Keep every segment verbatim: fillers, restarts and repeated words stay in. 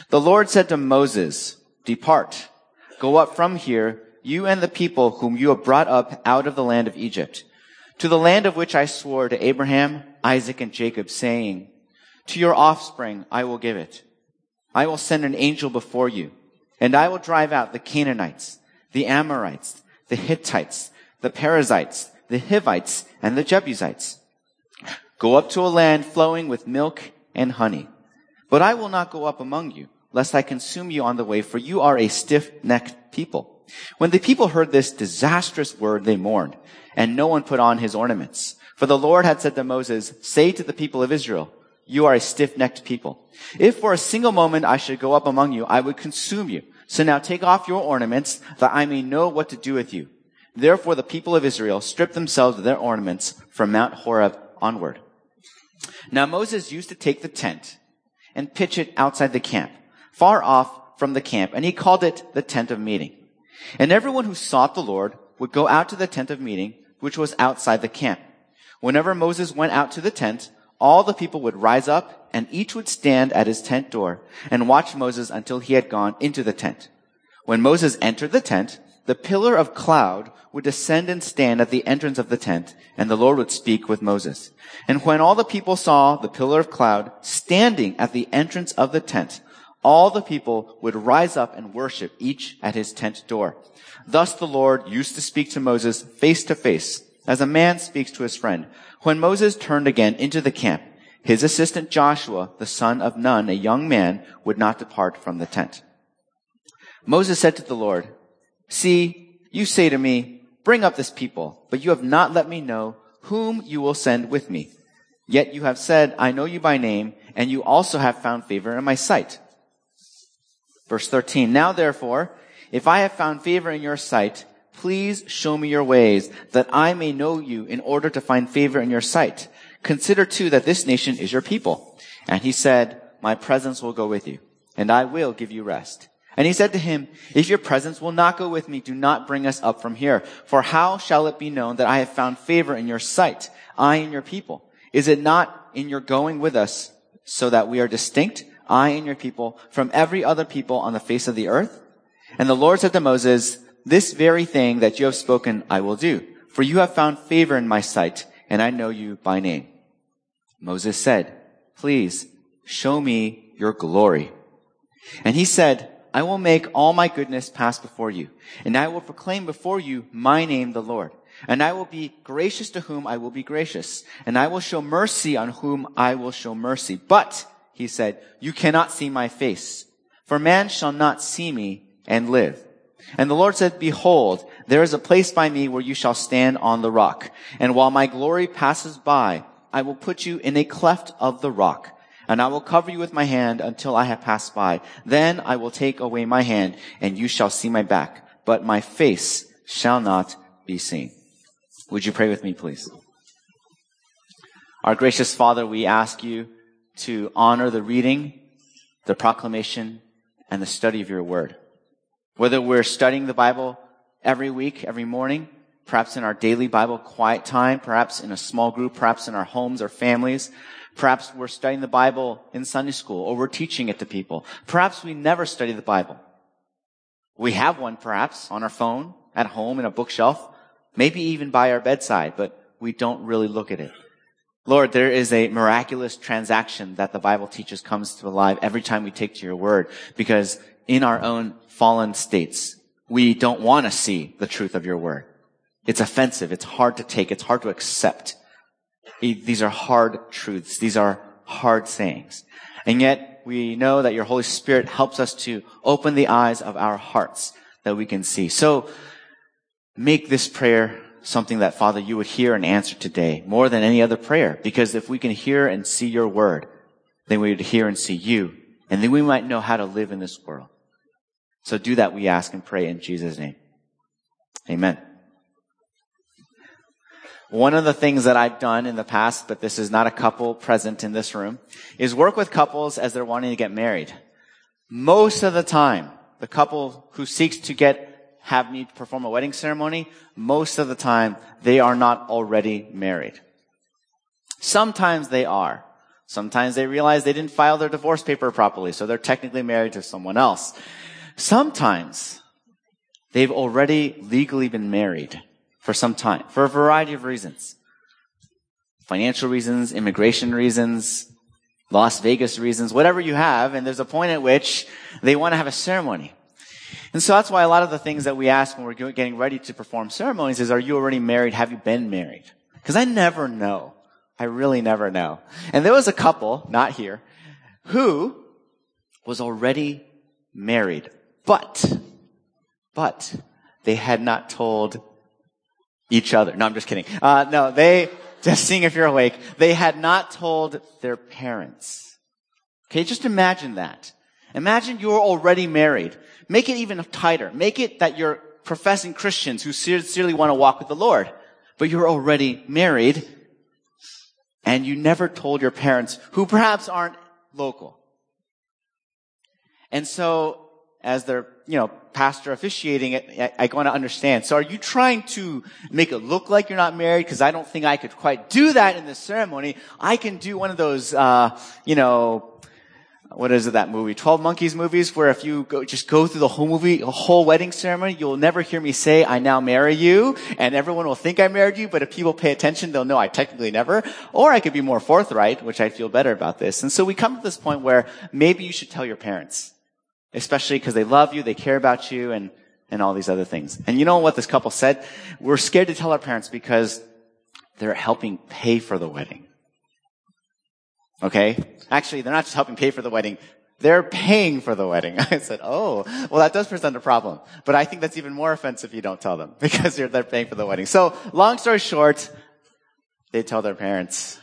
The Lord said to Moses, "Depart, go up from here, you and the people whom you have brought up out of the land of Egypt, to the land of which I swore to Abraham, Isaac, and Jacob, saying, to your offspring I will give it. I will send an angel before you, and I will drive out the Canaanites, the Amorites, the Hittites, the Perizzites, the Hivites, and the Jebusites. Go up to a land flowing with milk and honey. But I will not go up among you, lest I consume you on the way, for you are a stiff-necked people." When the people heard this disastrous word, they mourned, and no one put on his ornaments. For the Lord had said to Moses, "Say to the people of Israel, you are a stiff-necked people. If for a single moment I should go up among you, I would consume you. So now take off your ornaments, that I may know what to do with you." Therefore the people of Israel stripped themselves of their ornaments from Mount Horeb onward. Now Moses used to take the tent and pitch it outside the camp, far off from the camp, and he called it the tent of meeting. And everyone who sought the Lord would go out to the tent of meeting, which was outside the camp. Whenever Moses went out to the tent, all the people would rise up, and each would stand at his tent door and watch Moses until he had gone into the tent. When Moses entered the tent, the pillar of cloud would descend and stand at the entrance of the tent, and the Lord would speak with Moses. And when all the people saw the pillar of cloud standing at the entrance of the tent, all the people would rise up and worship, each at his tent door. Thus the Lord used to speak to Moses face to face, as a man speaks to his friend. When Moses turned again into the camp, his assistant Joshua, the son of Nun, a young man, would not depart from the tent. Moses said to the Lord, "See, you say to me, 'Bring up this people,' but you have not let me know whom you will send with me. Yet you have said, 'I know you by name,' and you also have found favor in my sight." Verse thirteen, "Now therefore, if I have found favor in your sight, please show me your ways, that I may know you in order to find favor in your sight. Consider too that this nation is your people." And he said, "My presence will go with you, and I will give you rest." And he said to him, "If your presence will not go with me, do not bring us up from here. For how shall it be known that I have found favor in your sight, I and your people? Is it not in your going with us, so that we are distinct, I and your people, from every other people on the face of the earth?" And the Lord said to Moses, "This very thing that you have spoken I will do, for you have found favor in my sight, and I know you by name." Moses said, "Please show me your glory." And he said, "I will make all my goodness pass before you, and I will proclaim before you my name, the Lord. And I will be gracious to whom I will be gracious, and I will show mercy on whom I will show mercy. But," he said, "you cannot see my face, for man shall not see me and live." And the Lord said, "Behold, there is a place by me where you shall stand on the rock. And while my glory passes by, I will put you in a cleft of the rock, and I will cover you with my hand until I have passed by. Then I will take away my hand, and you shall see my back, but my face shall not be seen." Would you pray with me, please? Our gracious Father, we ask you to honor the reading, the proclamation, and the study of your word. Whether we're studying the Bible every week, every morning, perhaps in our daily Bible quiet time, perhaps in a small group, perhaps in our homes or families, perhaps we're studying the Bible in Sunday school, or we're teaching it to people. Perhaps we never study the Bible. We have one perhaps on our phone, at home, in a bookshelf, maybe even by our bedside, but we don't really look at it. Lord, there is a miraculous transaction that the Bible teaches comes to life every time we take to your word, because in our own fallen states, we don't want to see the truth of your word. It's offensive. It's hard to take. It's hard to accept. These are hard truths. These are hard sayings. And yet we know that your Holy Spirit helps us to open the eyes of our hearts that we can see. So make this prayer something that, Father, you would hear and answer today more than any other prayer. Because if we can hear and see your word, then we would hear and see you. And then we might know how to live in this world. So do that, we ask and pray in Jesus' name. Amen. One of the things that I've done in the past, but this is not a couple present in this room, is work with couples as they're wanting to get married. Most of the time, the couple who seeks to get have me perform a wedding ceremony, most of the time, they are not already married. Sometimes they are. Sometimes they realize they didn't file their divorce paper properly, so they're technically married to someone else. Sometimes they've already legally been married for some time, for a variety of reasons. Financial reasons, immigration reasons, Las Vegas reasons, whatever you have, and there's a point at which they want to have a ceremony. And so that's why a lot of the things that we ask when we're getting ready to perform ceremonies is, are you already married? Have you been married? Because I never know. I really never know. And there was a couple, not here, who was already married, but, but they had not told each other. No, I'm just kidding. Uh, no, they, just seeing if you're awake, they had not told their parents. Okay, just imagine that. Imagine you're already married. Make it even tighter. Make it that you're professing Christians who sincerely want to walk with the Lord, but you're already married, and you never told your parents, who perhaps aren't local. And so, as their, you know, pastor officiating it, I, I want to understand. So are you trying to make it look like you're not married? Because I don't think I could quite do that in this ceremony. I can do one of those, uh, you know, what is it, that movie? twelve Monkeys movies, where if you go, just go through the whole movie, a whole wedding ceremony, you'll never hear me say, I now marry you, and everyone will think I married you, but if people pay attention, they'll know I technically never. Or I could be more forthright, which I feel better about this. And so we come to this point where maybe you should tell your parents, especially because they love you, they care about you, and, and all these other things. And you know what this couple said? We're scared to tell our parents because they're helping pay for the wedding. Okay? Actually, they're not just helping pay for the wedding. They're paying for the wedding. I said, oh, well, that does present a problem. But I think that's even more offensive if you don't tell them, because they're, they're paying for the wedding. So, long story short, they tell their parents.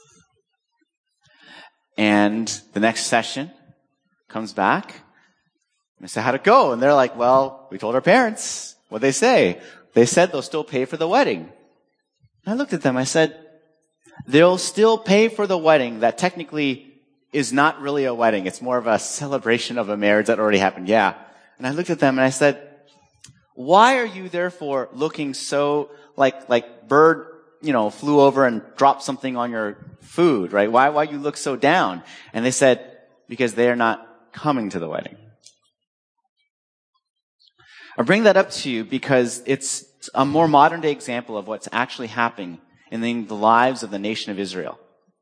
And the next session comes back. And I say, how'd it go? And they're like, well, we told our parents. What'd they say? They said they'll still pay for the wedding. And I looked at them. I said, they'll still pay for the wedding that technically is not really a wedding. It's more of a celebration of a marriage that already happened. Yeah. And I looked at them and I said, why are you therefore looking so like, like bird, you know, flew over and dropped something on your food, right? Why, why you look so down? And they said, because they are not coming to the wedding. I bring that up to you because it's a more modern day example of what's actually happening in the lives of the nation of Israel.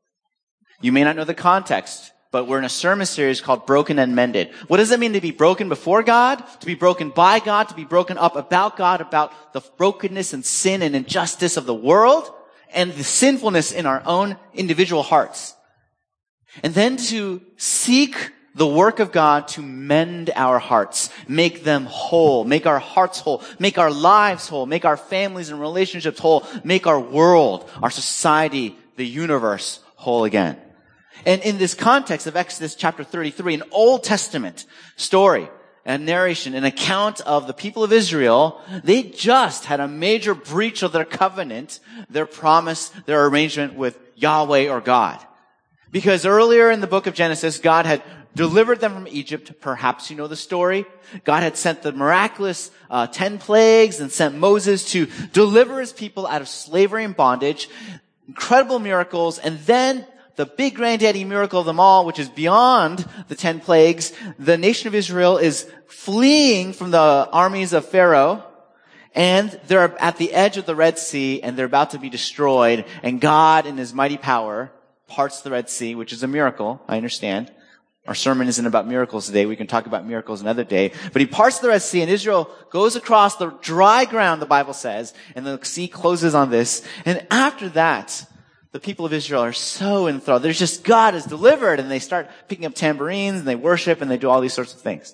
You may not know the context, but we're in a sermon series called Broken and Mended. What does it mean to be broken before God? To be broken by God? To be broken up about God, about the brokenness and sin and injustice of the world and the sinfulness in our own individual hearts. And then to seek the work of God to mend our hearts, make them whole, make our hearts whole, make our lives whole, make our families and relationships whole, make our world, our society, the universe whole again. And in this context of Exodus chapter thirty-three, an Old Testament story, a narration, an account of the people of Israel, they just had a major breach of their covenant, their promise, their arrangement with Yahweh or God. Because earlier in the book of Genesis, God had delivered them from Egypt. Perhaps you know the story. God had sent the miraculous uh, ten plagues and sent Moses to deliver his people out of slavery and bondage. Incredible miracles. And then the big granddaddy miracle of them all, which is beyond the ten plagues, the nation of Israel is fleeing from the armies of Pharaoh. And they're at the edge of the Red Sea, and they're about to be destroyed. And God, in his mighty power, parts the Red Sea, which is a miracle, I understand. Our sermon isn't about miracles today. We can talk about miracles another day. But he parts the Red Sea, and Israel goes across the dry ground, the Bible says, and the sea closes on this. And after that, the people of Israel are so enthralled. There's just, God is delivered, and they start picking up tambourines, and they worship, and they do all these sorts of things.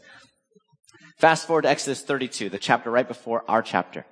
Fast forward to Exodus thirty-two, the chapter right before our chapter.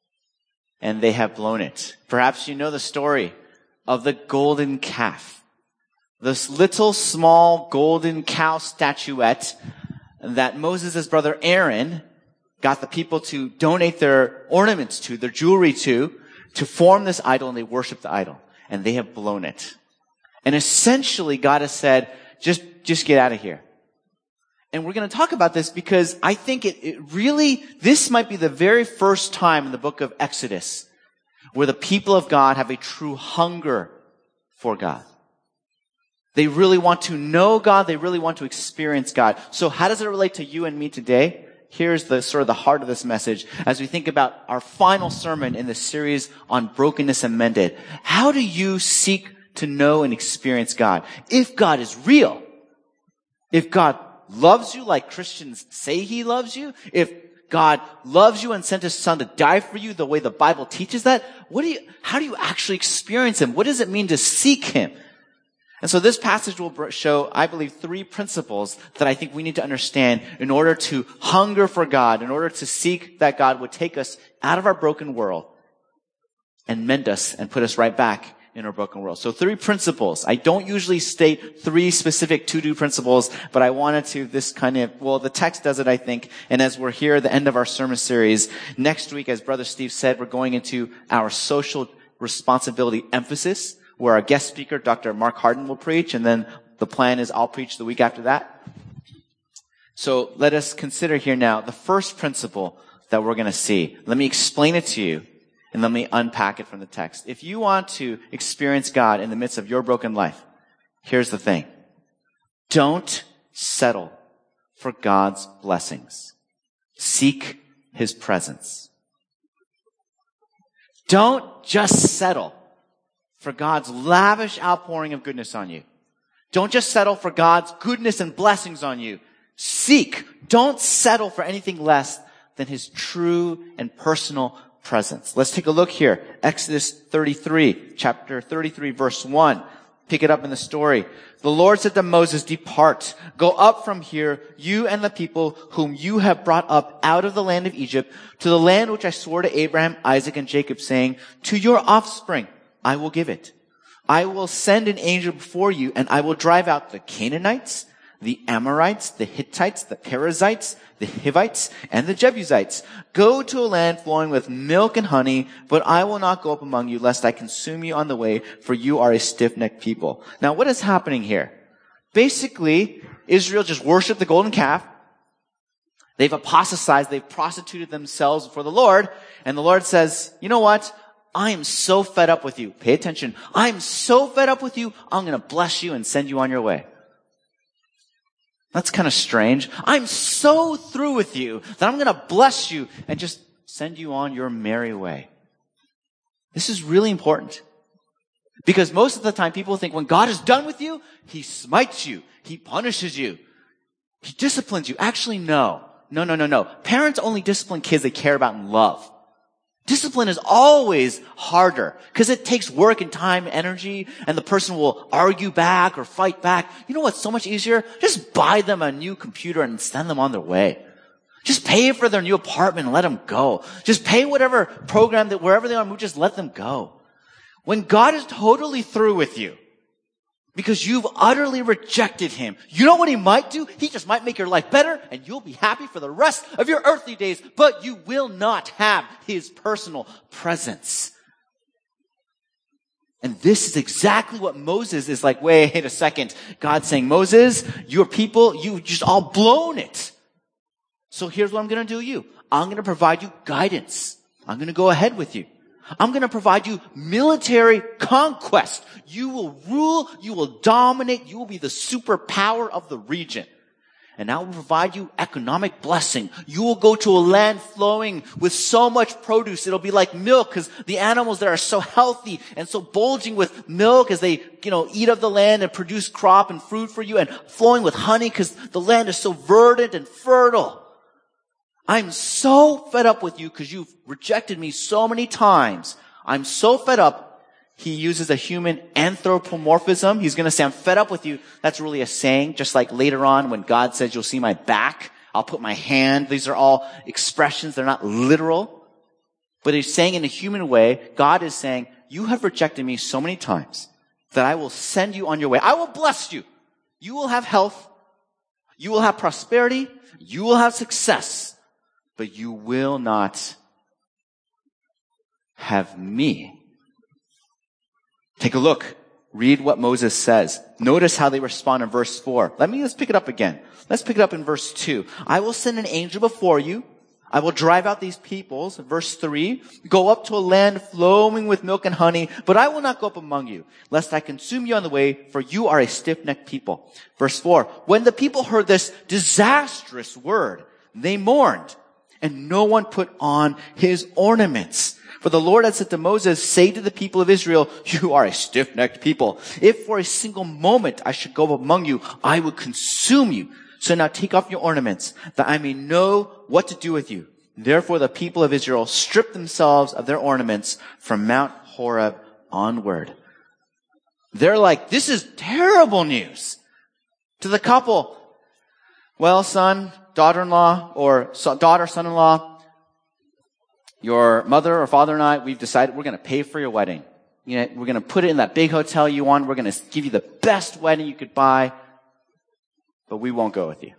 And they have blown it. Perhaps you know the story of the golden calf. This little small golden cow statuette that Moses' brother Aaron got the people to donate their ornaments to, their jewelry to, to form this idol, and they worship the idol. And they have blown it. And essentially God has said, just, just get out of here. And we're going to talk about this because I think it, it really, this might be the very first time in the book of Exodus where the people of God have a true hunger for God. They really want to know God. They really want to experience God. So how does it relate to you and me today? Here's the sort of the heart of this message as we think about our final sermon in the series on brokenness and mended. How do you seek to know and experience God? If God is real, if God loves you like Christians say he loves you, if God loves you and sent his son to die for you the way the Bible teaches that, what do you, how do you actually experience him? What does it mean to seek him? And so this passage will show, I believe, three principles that I think we need to understand in order to hunger for God, in order to seek that God would take us out of our broken world and mend us and put us right back in our broken world. So three principles. I don't usually state three specific to-do principles, but I wanted to, this kind of, well, the text does it, I think. And as we're here at the end of our sermon series, next week, as Brother Steve said, we're going into our social responsibility emphasis, where our guest speaker, Doctor Mark Harden, will preach, and then the plan is I'll preach the week after that. So let us consider here now the first principle that we're going to see. Let me explain it to you, and let me unpack it from the text. If you want to experience God in the midst of your broken life, here's the thing. Don't settle for God's blessings. Seek his presence. Don't just settle for God's lavish outpouring of goodness on you. Don't just settle for God's goodness and blessings on you. Seek. Don't settle for anything less than his true and personal presence. Let's take a look here. Exodus thirty-three, chapter thirty-three, verse one. Pick it up in the story. The Lord said to Moses, "Depart, go up from here, you and the people whom you have brought up out of the land of Egypt, to the land which I swore to Abraham, Isaac, and Jacob, saying, to your offspring I will give it. I will send an angel before you, and I will drive out the Canaanites, the Amorites, the Hittites, the Perizzites, the Hivites, and the Jebusites. Go to a land flowing with milk and honey, but I will not go up among you, lest I consume you on the way, for you are a stiff-necked people." Now, what is happening here? Basically, Israel just worshiped the golden calf. They've apostatized, they've prostituted themselves before the Lord, and the Lord says, you know what? I am so fed up with you. Pay attention. I'm so fed up with you, I'm going to bless you and send you on your way. That's kind of strange. I'm so through with you that I'm going to bless you and just send you on your merry way. This is really important. Because most of the time people think when God is done with you, he smites you. He punishes you. He disciplines you. Actually, no. No, no, no, no. Parents only discipline kids they care about and love. Discipline is always harder because it takes work and time and energy, and the person will argue back or fight back. You know what's so much easier? Just buy them a new computer and send them on their way. Just pay for their new apartment and let them go. Just pay whatever program that wherever they are, just let them go. When God is totally through with you, because you've utterly rejected him, you know what he might do? He just might make your life better and you'll be happy for the rest of your earthly days, but you will not have his personal presence. And this is exactly what Moses is like, wait a second. God's saying, Moses, your people, you just all blown it. So here's what I'm going to do to you. I'm going to provide you guidance. I'm going to go ahead with you. I'm going to provide you military conquest. You will rule, you will dominate, you will be the superpower of the region. And I will provide you economic blessing. You will go to a land flowing with so much produce. It'll be like milk because the animals there are so healthy and so bulging with milk as they, you know, eat of the land and produce crop and fruit for you, and flowing with honey because the land is so verdant and fertile. I'm so fed up with you because you've rejected me so many times. I'm so fed up. He uses a human anthropomorphism. He's going to say, I'm fed up with you. That's really a saying, just like later on when God says, you'll see my back. I'll put my hand. These are all expressions. They're not literal. But he's saying in a human way, God is saying, you have rejected me so many times that I will send you on your way. I will bless you. You will have health. You will have prosperity. You will have success. But you will not have me. Take a look. Read what Moses says. Notice how they respond in verse four. Let me, let's pick it up again. Let's pick it up in verse two. I will send an angel before you. I will drive out these peoples, verse three, go up to a land flowing with milk and honey, but I will not go up among you, lest I consume you on the way, for you are a stiff-necked people. Verse four, when the people heard this disastrous word, they mourned, and no one put on his ornaments. For the Lord had said to Moses, say to the people of Israel, you are a stiff-necked people. If for a single moment I should go among you, I would consume you. So now take off your ornaments, that I may know what to do with you. Therefore the people of Israel stripped themselves of their ornaments from Mount Horeb onward. They're like, this is terrible news. To the couple, well, son, daughter-in-law, or so, daughter, son-in-law, your mother or father and I, we've decided we're going to pay for your wedding. You know, we're going to put it in that big hotel you want. We're going to give you the best wedding you could buy. But we won't go with you.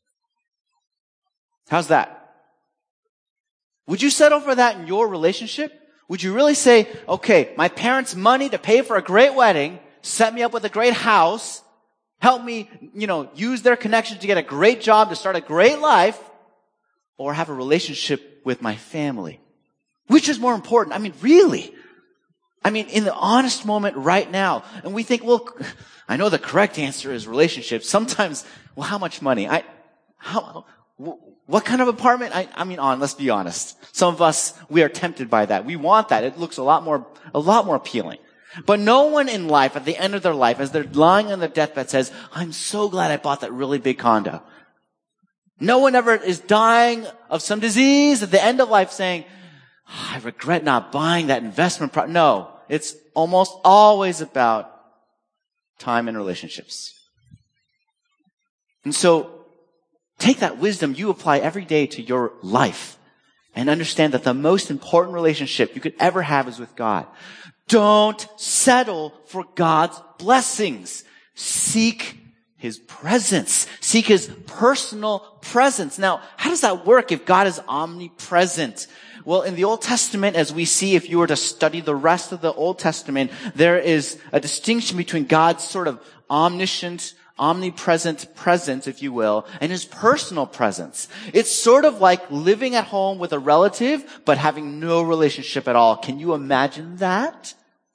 How's that? Would you settle for that in your relationship? Would you really say, okay, my parents' money to pay for a great wedding, set me up with a great house, help me, you know, use their connections to get a great job, to start a great life, or have a relationship with my family? Which is more important? I mean, really? I mean, in the honest moment right now, and we think, well, I know the correct answer is relationships. Sometimes, well, how much money? I, how, what kind of apartment? I, I mean, on, let's be honest. Some of us, we are tempted by that. We want that. It looks a lot more, a lot more appealing. But no one in life, at the end of their life, as they're lying on their deathbed, says, I'm so glad I bought that really big condo. No one ever is dying of some disease at the end of life saying, oh, I regret not buying that investment property. No, it's almost always about time and relationships. And so, take that wisdom you apply every day to your life and understand that the most important relationship you could ever have is with God. Don't settle for God's blessings. Seek His presence. Seek His personal presence. Now, how does that work if God is omnipresent? Well, in the Old Testament, as we see, if you were to study the rest of the Old Testament, there is a distinction between God's sort of omniscient, omnipresent presence, if you will, and His personal presence. It's sort of like living at home with a relative, but having no relationship at all. Can you imagine that?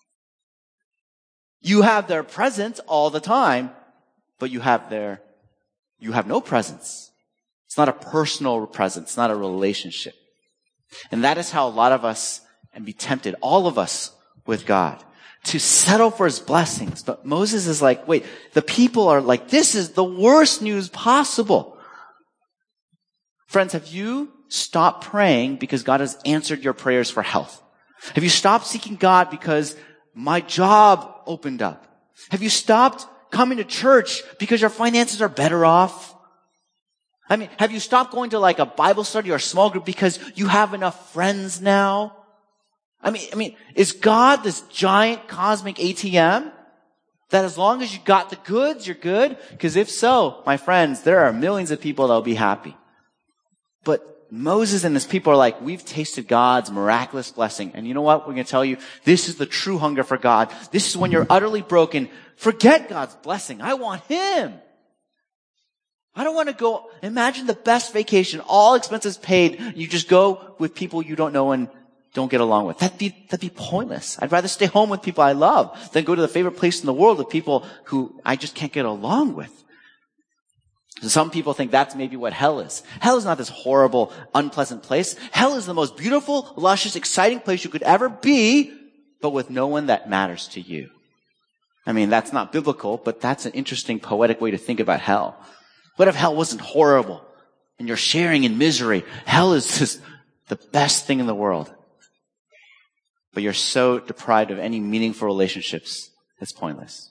You have their presence all the time, but you have their, you have no presence. It's not a personal presence, it's not a relationship. And that is how a lot of us can be tempted, all of us, with God, to settle for His blessings. But Moses is like, wait, the people are like, this is the worst news possible. Friends, have you stopped praying because God has answered your prayers for health? Have you stopped seeking God because my job opened up? Have you stopped coming to church because your finances are better off? I mean, have you stopped going to like a Bible study or a small group because you have enough friends now? I mean, I mean, is God this giant cosmic A T M that as long as you got the goods, you're good? Because if so, my friends, there are millions of people that will be happy. But Moses and his people are like, we've tasted God's miraculous blessing. And you know what? We're going to tell you, this is the true hunger for God. This is when you're utterly broken. Forget God's blessing. I want Him. I don't want to go, imagine the best vacation, all expenses paid. You just go with people you don't know and don't get along with. That'd be, that'd be pointless. I'd rather stay home with people I love than go to the favorite place in the world with people who I just can't get along with. Some people think that's maybe what hell is. Hell is not this horrible, unpleasant place. Hell is the most beautiful, luscious, exciting place you could ever be, but with no one that matters to you. I mean, that's not biblical, but that's an interesting, poetic way to think about hell. What if hell wasn't horrible and you're sharing in misery? Hell is just the best thing in the world. But you're so deprived of any meaningful relationships, it's pointless.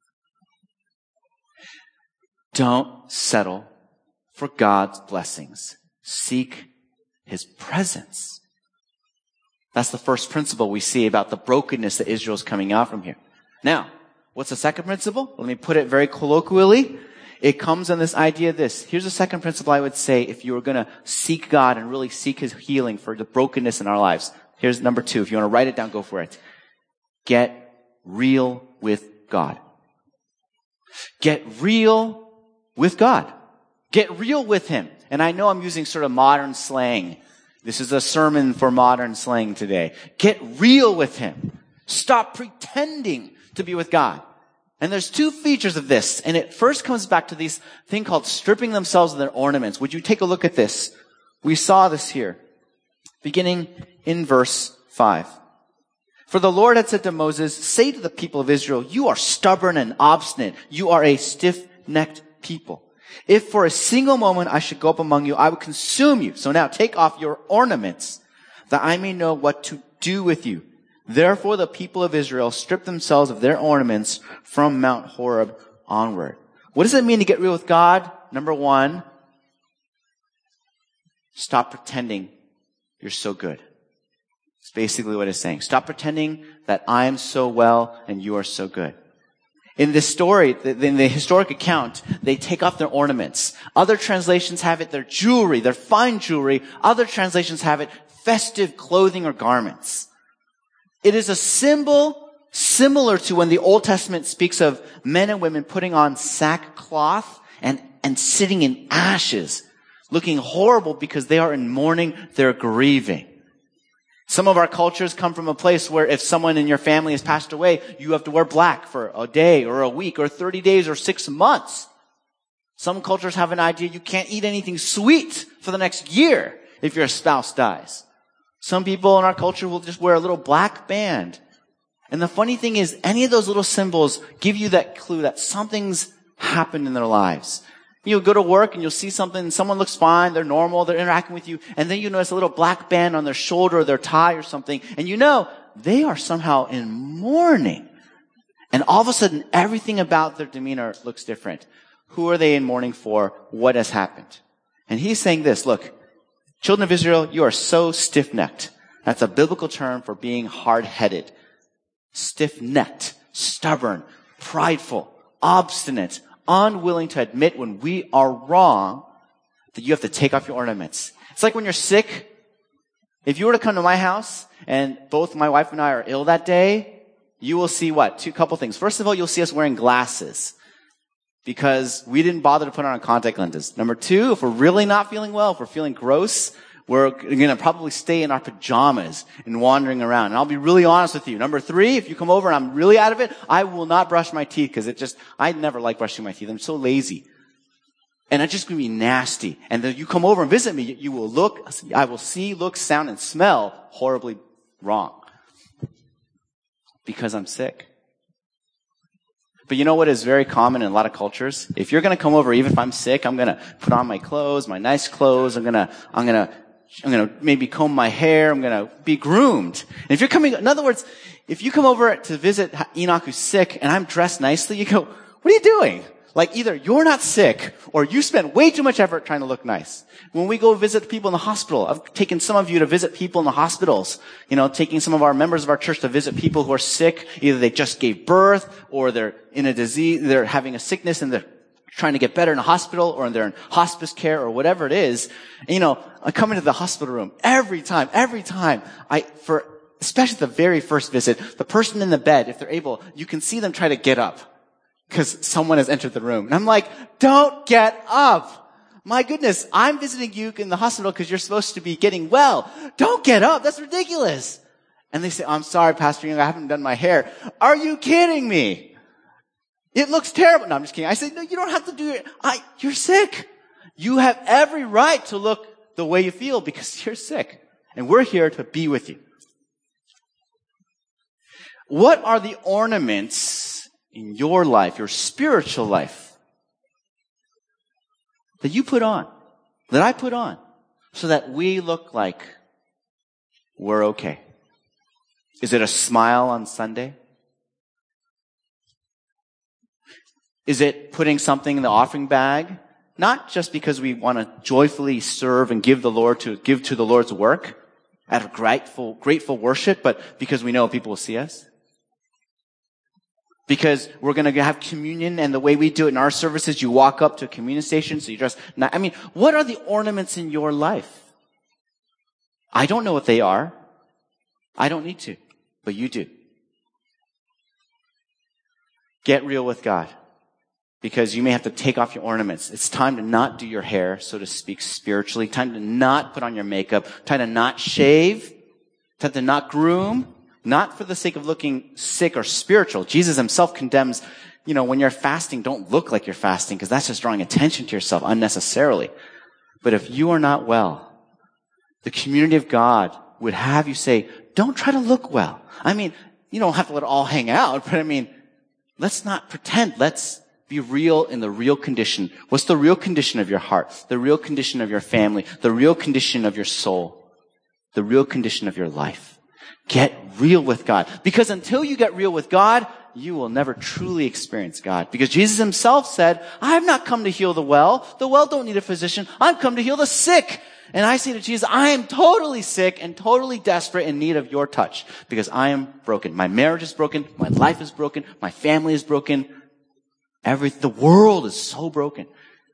Don't settle for God's blessings. Seek His presence. That's the first principle we see about the brokenness that Israel's coming out from here. Now, what's the second principle? Let me put it very colloquially. It comes on this idea of this. Here's the second principle I would say if you were going to seek God and really seek His healing for the brokenness in our lives. Here's number two. If you want to write it down, go for it. Get real with God. Get real with God. Get real with Him. And I know I'm using sort of modern slang This is a sermon for modern slang today. Get real with him. Stop pretending to be with God. And there's two features of this. And it first comes back to this thing called stripping themselves of their ornaments. Would you take a look at this? We saw this here, beginning in verse five. For the Lord had said to Moses, say to the people of Israel, you are stubborn and obstinate. You are a stiff-necked people. If for a single moment I should go up among you, I would consume you. So now take off your ornaments, that I may know what to do with you. Therefore the people of Israel stripped themselves of their ornaments from Mount Horeb onward. What does it mean to get real with God? Number one, stop pretending you're so good. It's basically what it's saying. Stop pretending that I am so well and you are so good. In this story, in the historic account, they take off their ornaments. Other translations have it their jewelry, their fine jewelry. Other translations have it festive clothing or garments. It is a symbol similar to when the Old Testament speaks of men and women putting on sackcloth and, and sitting in ashes, looking horrible because they are in mourning, they're grieving. Some of our cultures come from a place where if someone in your family has passed away, you have to wear black for a day or a week or thirty days or six months. Some cultures have an idea you can't eat anything sweet for the next year if your spouse dies. Some people in our culture will just wear a little black band. And the funny thing is, any of those little symbols give you that clue that something's happened in their lives. You'll go to work and you'll see something, someone looks fine, they're normal, they're interacting with you, and then you notice a little black band on their shoulder or their tie or something, and you know they are somehow in mourning. And all of a sudden, everything about their demeanor looks different. Who are they in mourning for? What has happened? And he's saying this, look, children of Israel, you are so stiff-necked. That's a biblical term for being hard-headed. Stiff-necked, stubborn, prideful, obstinate, unwilling to admit when we are wrong, that you have to take off your ornaments. It's like when you're sick. If you were to come to my house and both my wife and I are ill that day, you will see what? Two couple things. First of all, you'll see us wearing glasses because we didn't bother to put on contact lenses. Number two, if we're really not feeling well, if we're feeling gross, we're going to probably stay in our pajamas and wandering around. And I'll be really honest with you. Number three, if you come over and I'm really out of it, I will not brush my teeth because it just, I never like brushing my teeth. I'm so lazy. And it's just going to be nasty. And then you come over and visit me, you will look, I will see, look, sound, and smell horribly wrong. Because I'm sick. But you know what is very common in a lot of cultures? If you're going to come over, even if I'm sick, I'm going to put on my clothes, my nice clothes. I'm going to, I'm going to, I'm going to maybe comb my hair. I'm going to be groomed. And if you're coming, in other words, if you come over to visit Enoch who's sick and I'm dressed nicely, you go, what are you doing? Like either you're not sick or you spent way too much effort trying to look nice. When we go visit people in the hospital, I've taken some of you to visit people in the hospitals, you know, taking some of our members of our church to visit people who are sick. Either they just gave birth or they're in a disease, they're having a sickness and they're trying to get better in a hospital or they're in hospice care or whatever it is. And, you know, I come into the hospital room every time, every time I, for, especially the very first visit, the person in the bed, if they're able, you can see them try to get up. Because someone has entered the room. And I'm like, don't get up. My goodness, I'm visiting you in the hospital because you're supposed to be getting well. Don't get up. That's ridiculous. And they say, I'm sorry, Pastor Young, I haven't done my hair. Are you kidding me? It looks terrible. No, I'm just kidding. I say, no, you don't have to do it. I, you're sick. You have every right to look the way you feel because you're sick. And we're here to be with you. What are the ornaments in your life, your spiritual life, that you put on, that I put on, so that we look like we're okay? Is it a smile on Sunday? Is it putting something in the offering bag? Not just because we want to joyfully serve and give the Lord to give to the Lord's work out of grateful, grateful worship, but because we know people will see us. Because we're going to have communion, and the way we do it in our services, you walk up to a communion station, so you dress. I mean, what are the ornaments in your life? I don't know what they are. I don't need to, but you do. Get real with God. because you may have to take off your ornaments. It's time to not do your hair, so to speak, spiritually. Time to not put on your makeup. Time to not shave. Time to not groom. Not for the sake of looking sick or spiritual. Jesus himself condemns, you know, when you're fasting, don't look like you're fasting, because that's just drawing attention to yourself unnecessarily. But if you are not well, the community of God would have you say, don't try to look well. I mean, you don't have to let it all hang out, but I mean, let's not pretend. Let's be real in the real condition. What's the real condition of your heart? The real condition of your family? The real condition of your soul? The real condition of your life? Get real with God. Because until you get real with God, you will never truly experience God. Because Jesus himself said, I have not come to heal the well. The well don't need a physician. I've come to heal the sick. And I say to Jesus, I am totally sick and totally desperate in need of your touch. Because I am broken. My marriage is broken. My life is broken. My family is broken. Every, the world is so broken.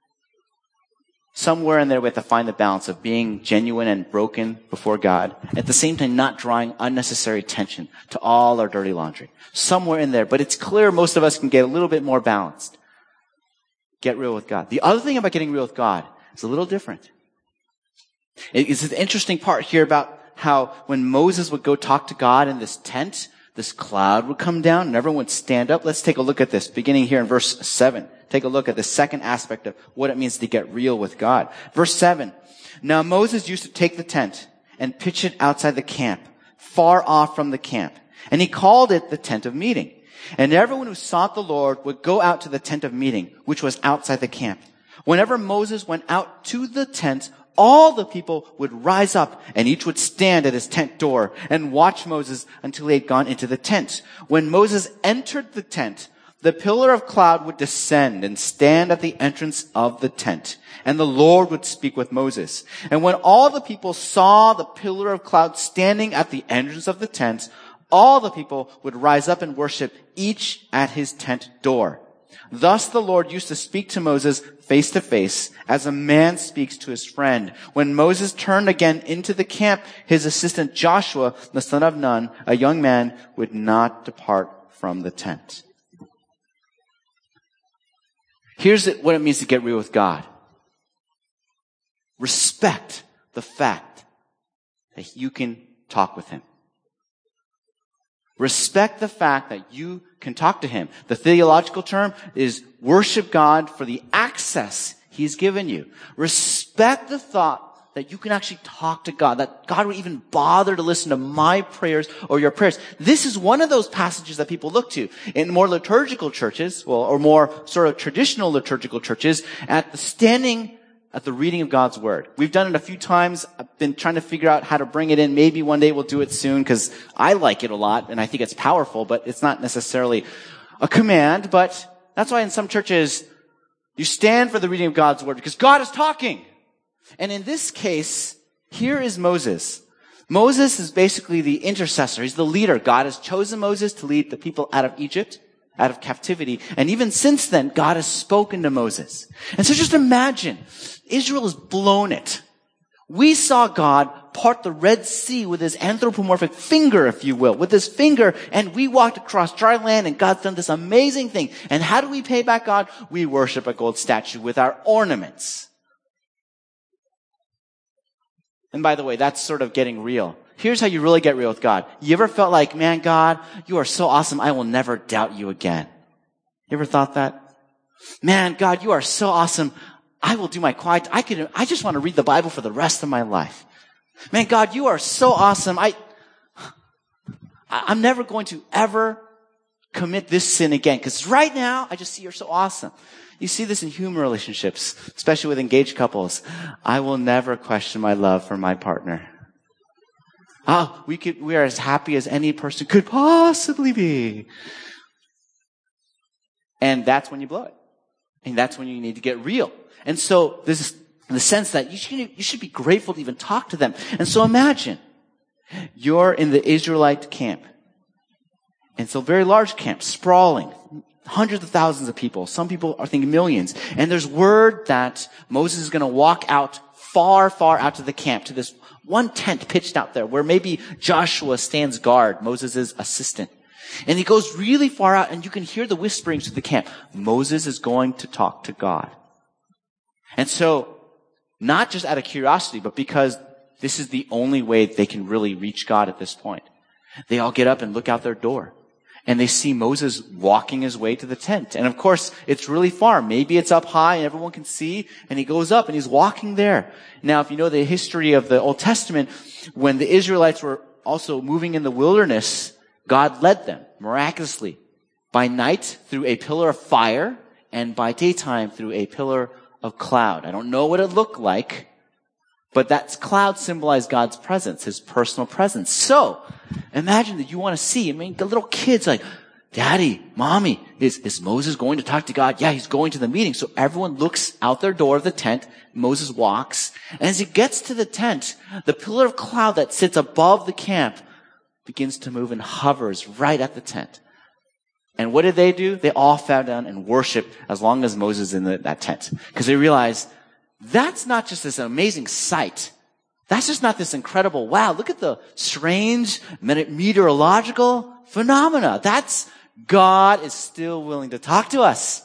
Somewhere in there we have to find the balance of being genuine and broken before God, at the same time not drawing unnecessary attention to all our dirty laundry. Somewhere in there, but it's clear most of us can get a little bit more balanced. Get real with God. The other thing about getting real with God is a little different. It's an interesting part here about how when Moses would go talk to God in this tent, this cloud would come down and everyone would stand up. Let's take a look at this, beginning here in verse seven. Take a look at the second aspect of what it means to get real with God. Verse seven. Now Moses used to take the tent and pitch it outside the camp, far off from the camp. And he called it the tent of meeting. And everyone who sought the Lord would go out to the tent of meeting, which was outside the camp. Whenever Moses went out to the tent, all the people would rise up and each would stand at his tent door and watch Moses until he had gone into the tent. When Moses entered the tent, the pillar of cloud would descend and stand at the entrance of the tent, and the Lord would speak with Moses. And when all the people saw the pillar of cloud standing at the entrance of the tent, all the people would rise up and worship, each at his tent door. Thus the Lord used to speak to Moses face to face, as a man speaks to his friend. When Moses turned again into the camp, his assistant Joshua, the son of Nun, a young man, would not depart from the tent. Here's what it means to get real with God. Respect the fact that you can talk with him. Respect the fact that you can talk to him. The theological term is worship God for the access he's given you. Respect the thought that you can actually talk to God, that God would even bother to listen to my prayers or your prayers. This is one of those passages that people look to in more liturgical churches, well, or more sort of traditional liturgical churches, at the standing at the reading of God's Word. We've done it a few times. I've been trying to figure out how to bring it in. Maybe one day we'll do it soon, because I like it a lot and I think it's powerful, but it's not necessarily a command. But that's why in some churches you stand for the reading of God's Word, because God is talking. And in this case, here is Moses. Moses is basically the intercessor. He's the leader. God has chosen Moses to lead the people out of Egypt, out of captivity. And even since then, God has spoken to Moses. And so just imagine, Israel has blown it. We saw God part the Red Sea with his anthropomorphic finger, if you will, with his finger, and we walked across dry land, and God's done this amazing thing. And how do we pay back God? We worship a gold statue with our ornaments. And by the way, that's sort of getting real. Here's how you really get real with God. You ever felt like, man, God, you are so awesome, I will never doubt you again? You ever thought that? Man, God, you are so awesome, I will do my quiet, I could, I just want to read the Bible for the rest of my life. Man, God, you are so awesome, I, I'm never going to ever commit this sin again, because right now, I just see you're so awesome. You see this in human relationships, especially with engaged couples. I will never question my love for my partner. Ah, we could, we are as happy as any person could possibly be. And that's when you blow it. And that's when you need to get real. And so this is in the sense that you should, you should be grateful to even talk to them. And so imagine you're in the Israelite camp. And so very large camp, sprawling. Hundreds of thousands of people. Some people are thinking millions. And there's word that Moses is going to walk out far, far out to the camp, to this one tent pitched out there where maybe Joshua stands guard, Moses' assistant. And he goes really far out, and you can hear the whisperings through the camp. Moses is going to talk to God. And so, not just out of curiosity, but because this is the only way they can really reach God at this point, they all get up and look out their door. And they see Moses walking his way to the tent. And of course, it's really far. Maybe it's up high and everyone can see. And he goes up and he's walking there. Now, if you know the history of the Old Testament, when the Israelites were also moving in the wilderness, God led them miraculously by night through a pillar of fire and by daytime through a pillar of cloud. I don't know what it looked like, but that cloud symbolized God's presence, his personal presence. So, imagine that you want to see, I mean, the little kid's like, Daddy, Mommy, is, is Moses going to talk to God? Yeah, he's going to the meeting. So everyone looks out their door of the tent. Moses walks. And as he gets to the tent, the pillar of cloud that sits above the camp begins to move and hovers right at the tent. And what did they do? They all fell down and worshiped as long as Moses is in the, that tent. Because they realized that's not just this amazing sight. That's just not this incredible, wow, look at the strange meteorological phenomena. That's God is still willing to talk to us.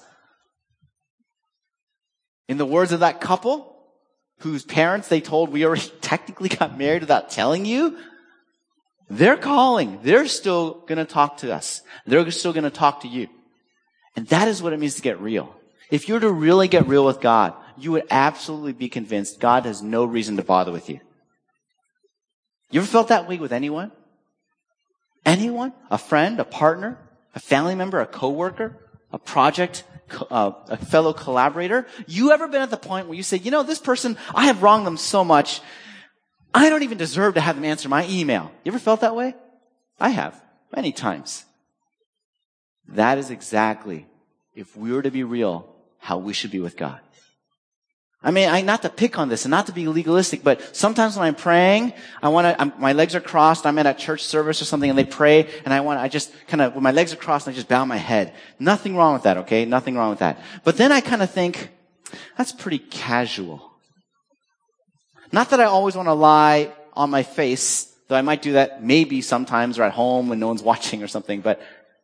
In the words of that couple, whose parents they told we already technically got married without telling you, they're calling. They're still going to talk to us. They're still going to talk to you. And that is what it means to get real. If you were to really get real with God, you would absolutely be convinced God has no reason to bother with you. You ever felt that way with anyone? Anyone? A friend, a partner, a family member, a coworker, a project, uh, a fellow collaborator? You ever been at the point where you say, you know, this person, I have wronged them so much, I don't even deserve to have them answer my email. You ever felt that way? I have, many times. That is exactly, if we were to be real, how we should be with God. I mean, I, not to pick on this and not to be legalistic, but sometimes when I'm praying, I want to, my legs are crossed, I'm at a church service or something and they pray and I want, I just kind of, when my legs are crossed, I just bow my head. Nothing wrong with that, okay? Nothing wrong with that. But then I kind of think, that's pretty casual. Not that I always want to lie on my face, though I might do that maybe sometimes or at home when no one's watching or something, but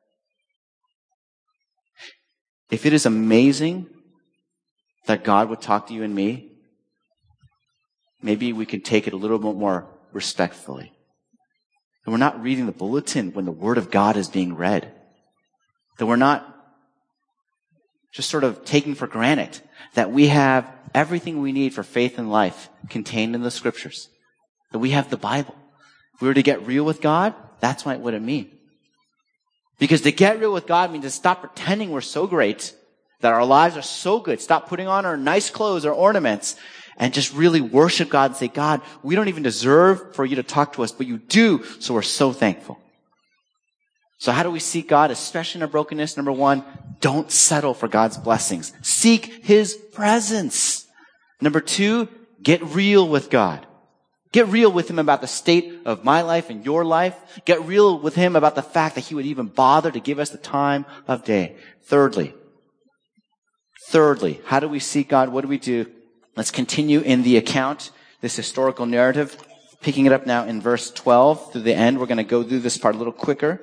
if it is amazing that God would talk to you and me, maybe we could take it a little bit more respectfully. And we're not reading the bulletin when the Word of God is being read. That we're not just sort of taking for granted that we have everything we need for faith and life contained in the Scriptures. That we have the Bible. If we were to get real with God, that's what it would mean. Because to get real with God means to stop pretending we're so great, that our lives are so good. Stop putting on our nice clothes or ornaments and just really worship God and say, God, we don't even deserve for you to talk to us, but you do, so we're so thankful. So how do we seek God, especially in our brokenness? Number one, don't settle for God's blessings. Seek His presence. Number two, get real with God. Get real with Him about the state of my life and your life. Get real with Him about the fact that He would even bother to give us the time of day. Thirdly, Thirdly, how do we seek God? What do we do? Let's continue in the account, this historical narrative, picking it up now in verse twelve through the end. We're going to go through this part a little quicker.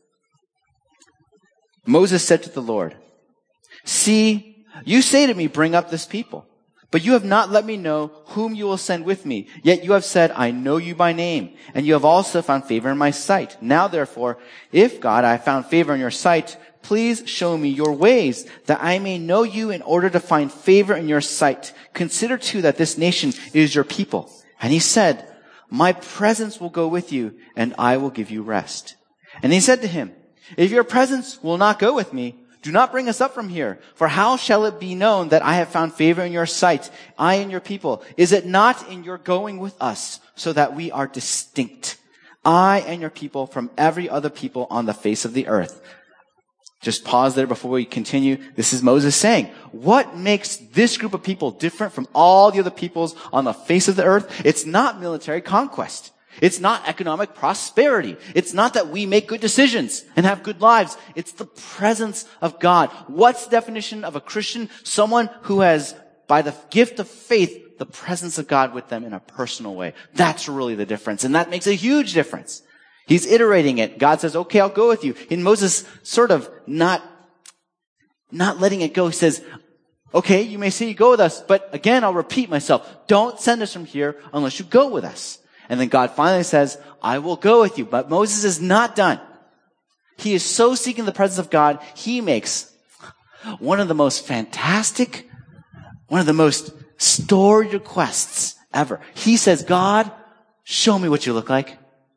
Moses said to the Lord, see, you say to me, bring up this people, but you have not let me know whom you will send with me. Yet you have said, I know you by name, and you have also found favor in my sight. Now therefore, if God, I have found favor in your sight, please show me your ways, that I may know you in order to find favor in your sight. Consider too that this nation is your people. And he said, my presence will go with you, and I will give you rest. And he said to him, if your presence will not go with me, do not bring us up from here. For how shall it be known that I have found favor in your sight, I and your people? Is it not in your going with us, so that we are distinct, I and your people, from every other people on the face of the earth? Just pause there before we continue. This is Moses saying, what makes this group of people different from all the other peoples on the face of the earth? It's not military conquest. It's not economic prosperity. It's not that we make good decisions and have good lives. It's the presence of God. What's the definition of a Christian? Someone who has, by the gift of faith, the presence of God with them in a personal way. That's really the difference. And that makes a huge difference. He's iterating it. God says, okay, I'll go with you. And Moses sort of not, not letting it go. He says, okay, you may say you go with us, but again, I'll repeat myself. Don't send us from here unless you go with us. And then God finally says, I will go with you. But Moses is not done. He is so seeking the presence of God, he makes one of the most fantastic, one of the most storied requests ever. He says, God, show me what you look like.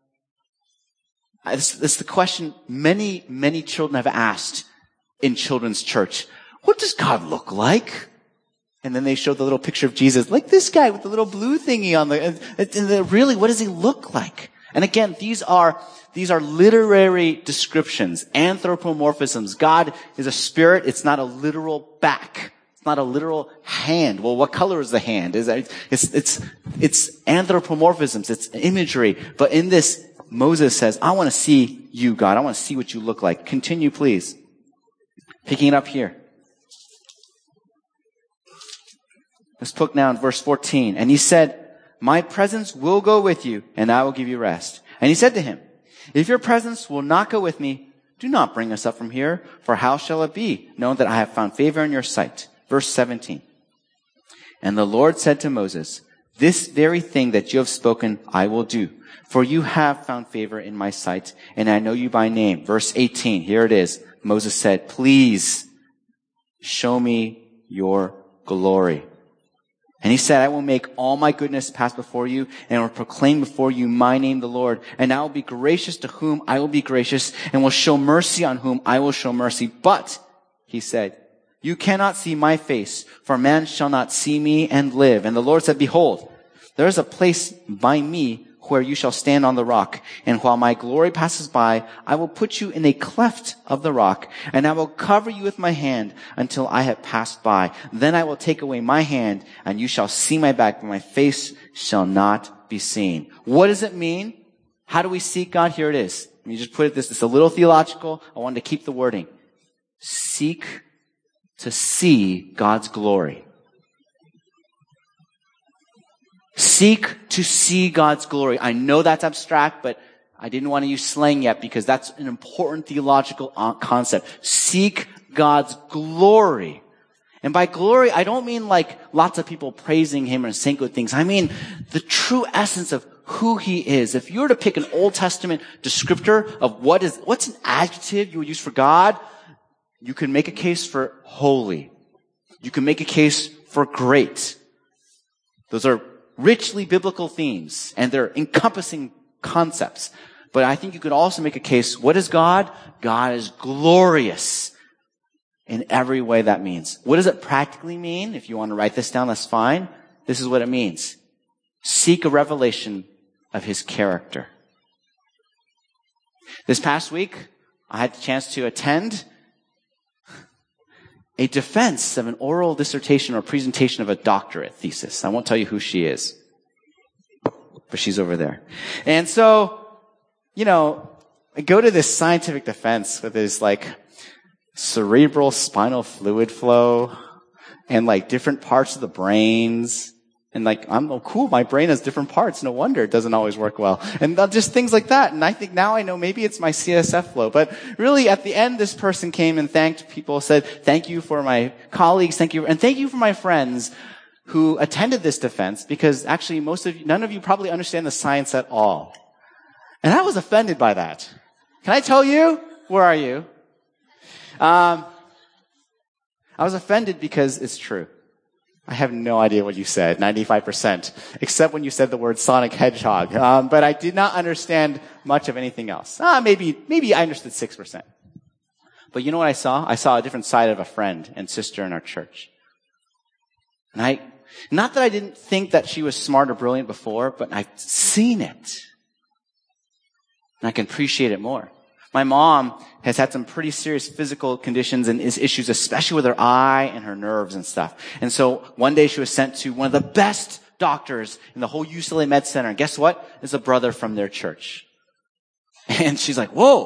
This, this is the question many, many children have asked in children's church. What does God look like? And then they show the little picture of Jesus, like this guy with the little blue thingy on the, and, and really, what does he look like? And again, these are, these are literary descriptions, anthropomorphisms. God is a spirit. It's not a literal back. It's not a literal hand. Well, what color is the hand? Is that, it's, it's, it's anthropomorphisms. It's imagery. But in this, Moses says, I want to see you, God. I want to see what you look like. Continue, please. Picking it up here. Let's look now in verse fourteen. And he said, my presence will go with you, and I will give you rest. And he said to him, if your presence will not go with me, do not bring us up from here, for how shall it be, knowing that I have found favor in your sight? Verse seventeen. And the Lord said to Moses, this very thing that you have spoken, I will do. For you have found favor in my sight, and I know you by name. Verse eighteen, here it is. Moses said, please show me your glory. And he said, I will make all my goodness pass before you, and will proclaim before you my name, the Lord. And I will be gracious to whom I will be gracious, and will show mercy on whom I will show mercy. But, he said, you cannot see my face, for man shall not see me and live. And the Lord said, behold, there is a place by me where you shall stand on the rock. And while my glory passes by, I will put you in a cleft of the rock, and I will cover you with my hand until I have passed by. Then I will take away my hand, and you shall see my back, but my face shall not be seen. What does it mean? How do we seek God? Here it is. Let me just put it this. It's a little theological. I wanted to keep the wording. Seek to see God's glory. Seek to see God's glory. I know that's abstract, but I didn't want to use slang yet because that's an important theological concept. Seek God's glory. And by glory, I don't mean like lots of people praising him and saying good things. I mean the true essence of who he is. If you were to pick an Old Testament descriptor of what is, what's an adjective you would use for God, you can make a case for holy. You can make a case for great. Those are richly biblical themes, and they're encompassing concepts. But I think you could also make a case, what is God? God is glorious in every way that means. What does it practically mean? If you want to write this down, that's fine. This is what it means. Seek a revelation of his character. This past week, I had the chance to attend a defense of an oral dissertation or presentation of a doctorate thesis. I won't tell you who she is, but she's over there. And so, you know, I go to this scientific defense with this like cerebral spinal fluid flow and like different parts of the brains. And like, I'm oh, cool, my brain has different parts. No wonder it doesn't always work well. And just things like that. And I think now I know maybe it's my C S F flow. But really at the end, this person came and thanked people, said, thank you for my colleagues, thank you, and thank you for my friends who attended this defense, because actually most of you, none of you probably understand the science at all. And I was offended by that. Can I tell you? Where are you? Um, I was offended because it's true. I have no idea what you said, ninety-five percent, except when you said the word Sonic Hedgehog. Um, but I did not understand much of anything else. Ah, maybe, maybe I understood six percent. But you know what I saw? I saw a different side of a friend and sister in our church. And I, not that I didn't think that she was smart or brilliant before, but I've seen it. And I can appreciate it more. My mom has had some pretty serious physical conditions and issues, especially with her eye and her nerves and stuff. And so one day she was sent to one of the best doctors in the whole U C L A Med Center. And guess what? It's a brother from their church. And she's like, whoa,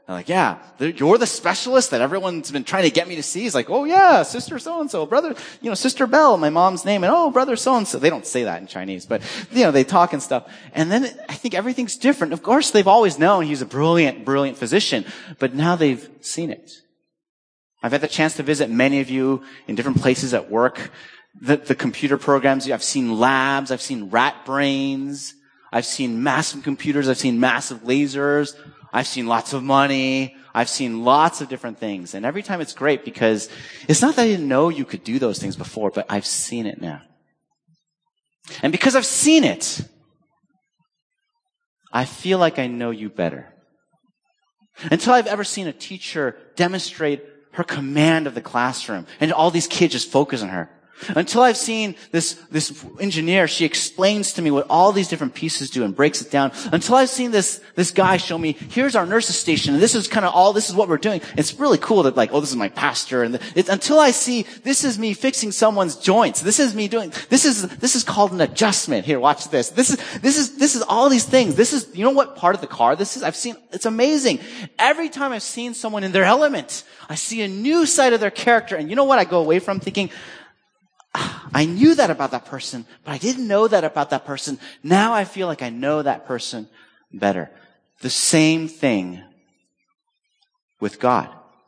I'm like, yeah, you're the specialist that everyone's been trying to get me to see. He's like, oh yeah, sister so-and-so, brother, you know, sister Bell, my mom's name, and oh, brother so-and-so. They don't say that in Chinese, but, you know, they talk and stuff. And then I think everything's different. Of course, they've always known he's a brilliant, brilliant physician, but now they've seen it. I've had the chance to visit many of you in different places at work. The, the computer programs, I've seen labs, I've seen rat brains, I've seen massive computers, I've seen massive lasers, I've seen lots of money. I've seen lots of different things. And every time it's great because it's not that I didn't know you could do those things before, but I've seen it now. And because I've seen it, I feel like I know you better. Until I've ever seen a teacher demonstrate her command of the classroom and all these kids just focus on her. Until I've seen this, this engineer, she explains to me what all these different pieces do and breaks it down. Until I've seen this, this guy show me, here's our nurse's station, and this is kind of all, this is what we're doing. It's really cool that like, oh, this is my pastor, and it's until I see, this is me fixing someone's joints. This is me doing, this is, this is called an adjustment. Here, watch this. This is, this is, this is all these things. This is, you know what part of the car this is? I've seen, it's amazing. Every time I've seen someone in their element, I see a new side of their character, and you know what I go away from thinking, I knew that about that person, but I didn't know that about that person. Now I feel like I know that person better. The same thing with God.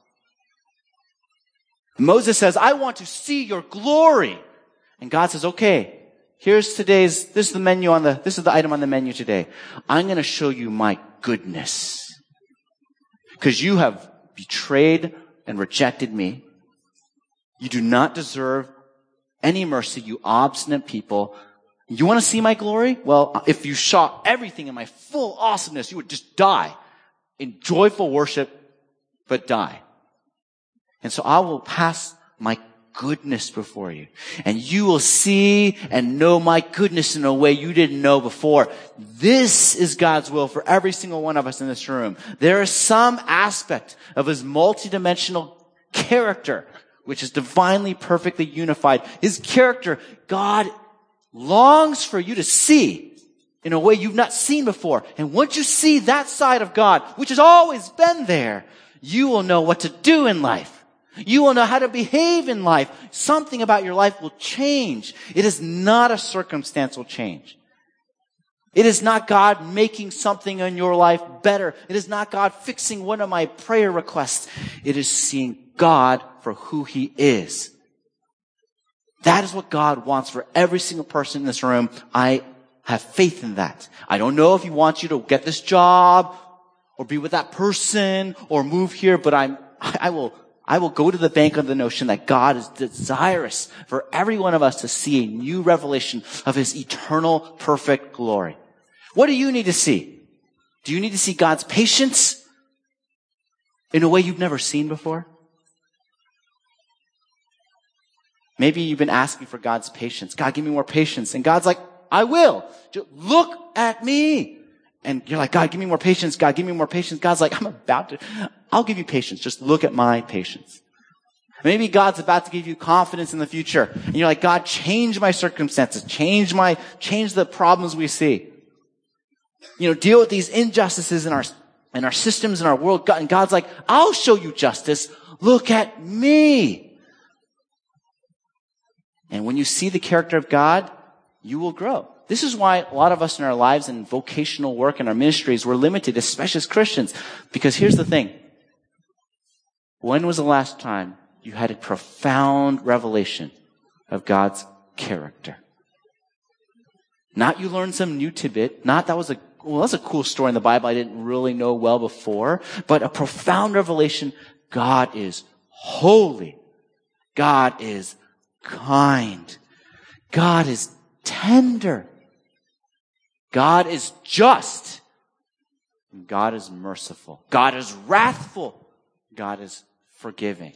Moses says, I want to see your glory. And God says, okay, here's today's, this is the menu on the, this is the item on the menu today. I'm going to show you my goodness. Because you have betrayed and rejected me. You do not deserve any mercy, you obstinate people. You want to see my glory? Well, if you saw everything in my full awesomeness, you would just die in joyful worship, but die. And so I will pass my goodness before you. And you will see and know my goodness in a way you didn't know before. This is God's will for every single one of us in this room. There is some aspect of his multidimensional character which is divinely, perfectly unified. His character, God longs for you to see in a way you've not seen before. And once you see that side of God, which has always been there, you will know what to do in life. You will know how to behave in life. Something about your life will change. It is not a circumstantial change. It is not God making something in your life better. It is not God fixing one of my prayer requests. It is seeing God for who he is. That is what God wants for every single person in this room. I have faith in that. I don't know if he wants you to get this job or be with that person or move here, but I'm, I will, I will go to the bank on the notion that God is desirous for every one of us to see a new revelation of his eternal, perfect glory. What do you need to see? Do you need to see God's patience in a way you've never seen before? Maybe you've been asking for God's patience. God, give me more patience. And God's like, I will. Just look at me. And you're like, God, give me more patience. God, give me more patience. God's like, I'm about to, I'll give you patience. Just look at my patience. Maybe God's about to give you confidence in the future. And you're like, God, change my circumstances. Change my, change the problems we see. You know, deal with these injustices in our, in our systems, in our world. God, and God's like, I'll show you justice. Look at me. And when you see the character of God, you will grow. This is why a lot of us in our lives and vocational work and our ministries, we're limited, especially as Christians. Because here's the thing. When was the last time you had a profound revelation of God's character? Not you learned some new tidbit. Not that was a, well, that's a cool story in the Bible I didn't really know well before. But a profound revelation. God is holy. God is kind. God is tender. God is just. And God is merciful. God is wrathful. God is forgiving.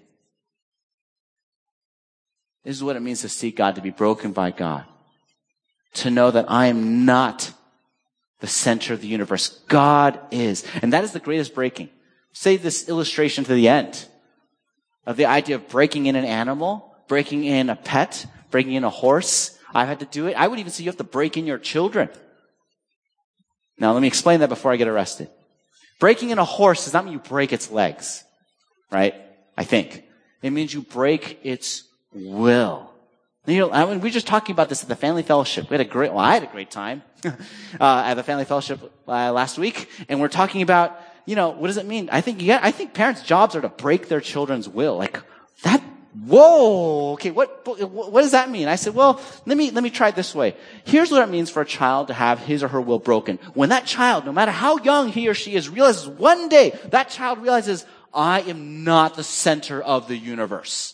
This is what it means to seek God, to be broken by God. To know that I am not the center of the universe. God is. And that is the greatest breaking. Say this illustration to the end of the idea of breaking in an animal, breaking in a pet, breaking in a horse. I've had to do it. I would even say you have to break in your children. Now, let me explain that before I get arrested. Breaking in a horse does not mean you break its legs, right? I think. It means you break its will. You know, I mean, we were just talking about this at the family fellowship. We had a great, well, I had a great time uh, at the family fellowship uh, last week, and we're talking about, you know, what does it mean? I think, yeah, I think parents' jobs are to break their children's will. Like that. Whoa. Okay. What, what does that mean? I said, well, let me, let me try it this way. Here's what it means for a child to have his or her will broken. When that child, no matter how young he or she is, realizes one day that child realizes, I am not the center of the universe.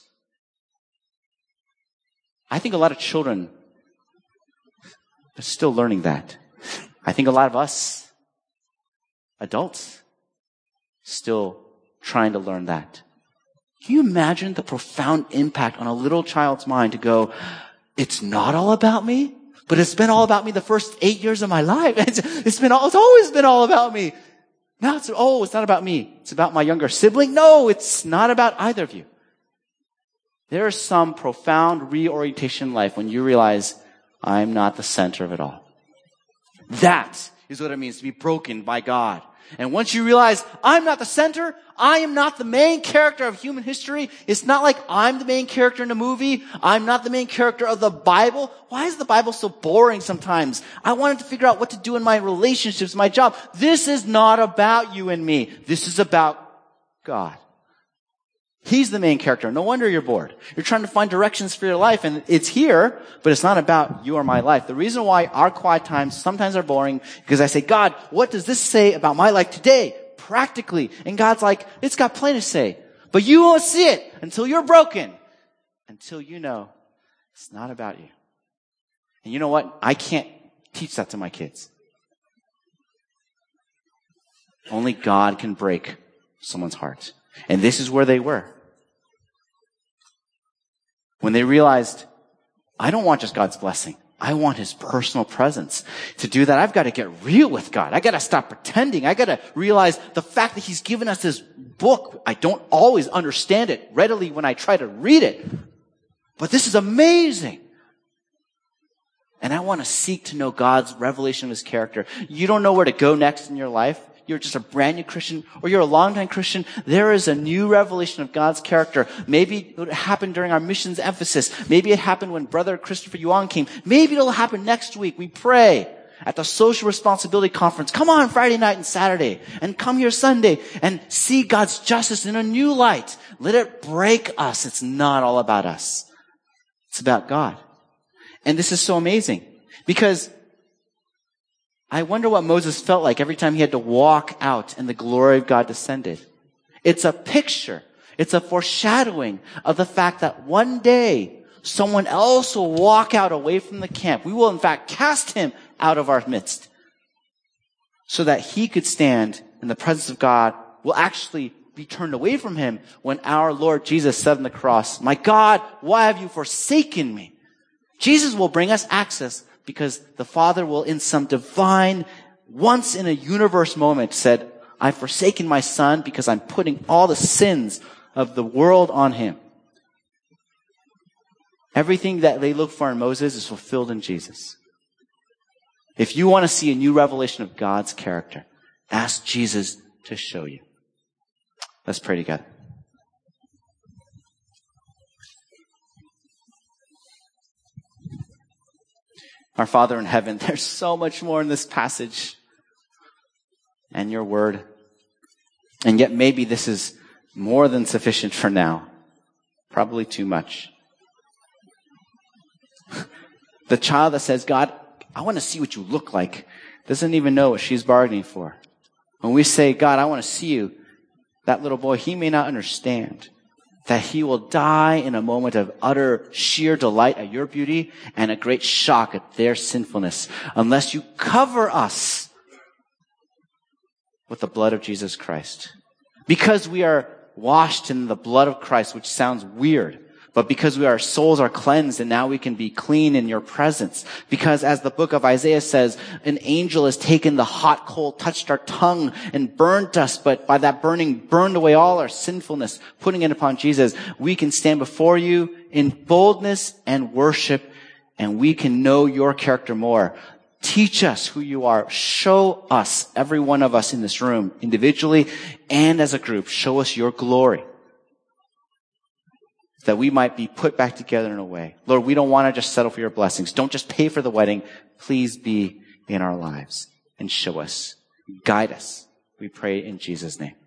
I think a lot of children are still learning that. I think a lot of us, adults, still trying to learn that. Can you imagine the profound impact on a little child's mind to go, it's not all about me, but it's been all about me the first eight years of my life. It's, it's been all, it's always been all about me. Now it's, oh, it's not about me. It's about my younger sibling. No, it's not about either of you. There is some profound reorientation in life when you realize, I'm not the center of it all. That is what it means to be broken by God. And once you realize, I'm not the center, I am not the main character of human history, it's not like I'm the main character in a movie, I'm not the main character of the Bible. Why is the Bible so boring sometimes? I wanted to figure out what to do in my relationships, my job. This is not about you and me. This is about God. He's the main character. No wonder you're bored. You're trying to find directions for your life, and it's here, but it's not about you or my life. The reason why our quiet times sometimes are boring, because I say, God, what does this say about my life today, practically? And God's like, it's got plenty to say, but you won't see it until you're broken, until you know it's not about you. And you know what? I can't teach that to my kids. Only God can break someone's heart. And this is where they were. When they realized, I don't want just God's blessing. I want His personal presence. To do that, I've got to get real with God. I got to stop pretending. I got to realize the fact that He's given us this book. I don't always understand it readily when I try to read it. But this is amazing. And I want to seek to know God's revelation of His character. You don't know where to go next in your life. You're just a brand new Christian, or you're a longtime Christian. There is a new revelation of God's character. Maybe it happened during our missions emphasis. Maybe it happened when Brother Christopher Yuan came. Maybe it'll happen next week. We pray at the Social Responsibility Conference. Come on Friday night and Saturday, and come here Sunday, and see God's justice in a new light. Let it break us. It's not all about us. It's about God. And this is so amazing, because I wonder what Moses felt like every time he had to walk out and the glory of God descended. It's a picture. It's a foreshadowing of the fact that one day someone else will walk out away from the camp. We will in fact cast him out of our midst so that he could stand in the presence of God. Will actually be turned away from him when our Lord Jesus said on the cross, my God, why have you forsaken me? Jesus will bring us access, because the Father will, in some divine, once in a universe moment, said, I've forsaken my Son because I'm putting all the sins of the world on him. Everything that they look for in Moses is fulfilled in Jesus. If you want to see a new revelation of God's character, ask Jesus to show you. Let's pray together. Our Father in heaven, there's so much more in this passage and your word. And yet maybe this is more than sufficient for now. Probably too much. The child that says, God, I want to see what you look like, doesn't even know what she's bargaining for. When we say, God, I want to see you, that little boy, he may not understand that he will die in a moment of utter sheer delight at your beauty and a great shock at their sinfulness, unless you cover us with the blood of Jesus Christ. Because we are washed in the blood of Christ, which sounds weird, but because we, our souls are cleansed and now we can be clean in your presence. Because as the book of Isaiah says, an angel has taken the hot coal, touched our tongue and burnt us, but by that burning burned away all our sinfulness, putting it upon Jesus. We can stand before you in boldness and worship, and we can know your character more. Teach us who you are. Show us, every one of us in this room, individually and as a group, show us your glory, that we might be put back together in a way. Lord, we don't want to just settle for your blessings. Don't just pay for the wedding. Please be in our lives and show us. Guide us. We pray in Jesus' name.